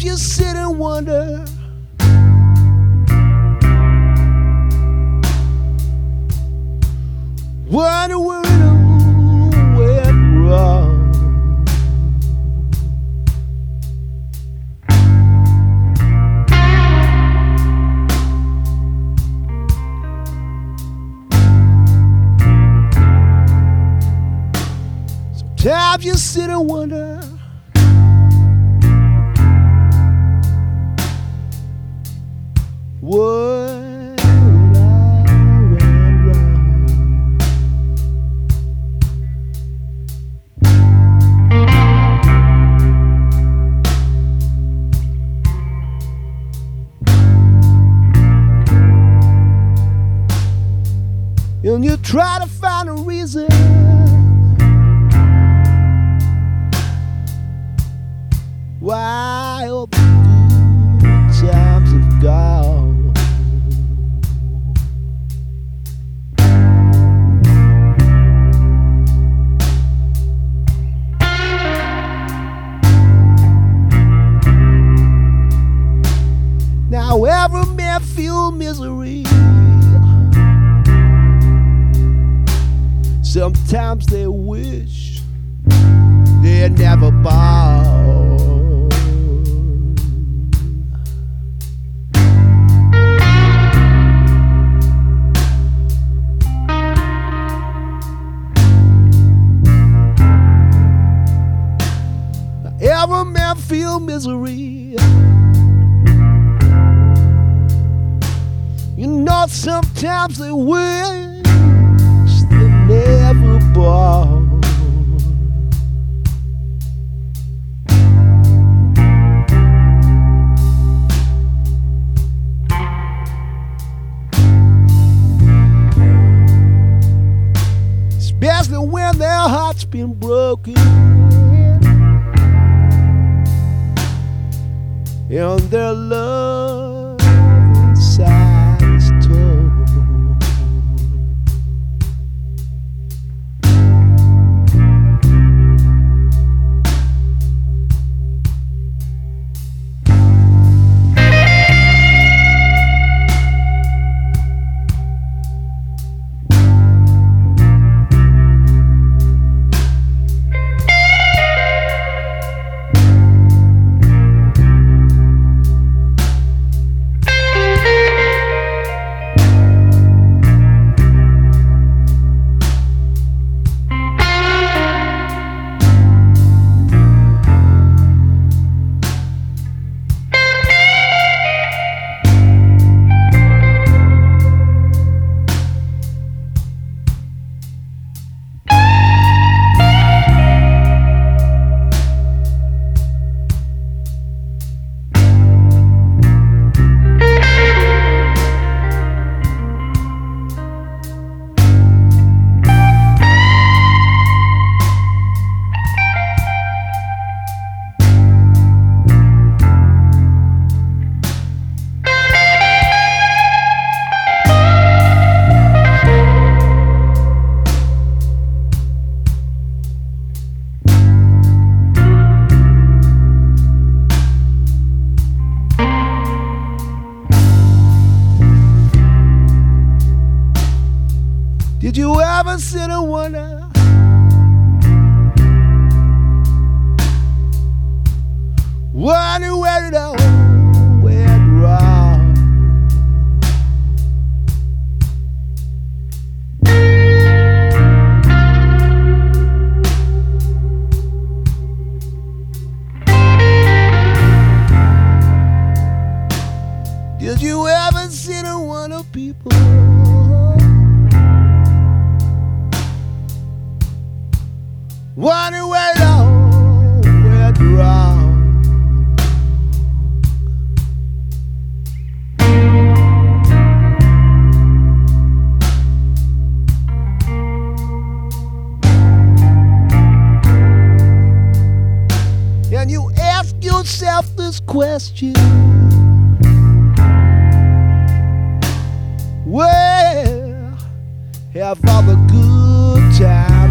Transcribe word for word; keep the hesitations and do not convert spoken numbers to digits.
you sit and wonder, wonder where it all went wrong? Sometimes you sit and wonder, what I went wrong? And you try to find a reason why all the good times have gone. Now every man feel misery. Sometimes they wish they had never born. Every man feel misery. You know, sometimes they wish they never born. Especially when their heart's been broken and their love inside is torn. Did you ever sit and wonder wonder where it all went wrong? Did you ever sit and wonder, people, wonder where it all went wrong? And you ask yourself this question, where have all the good times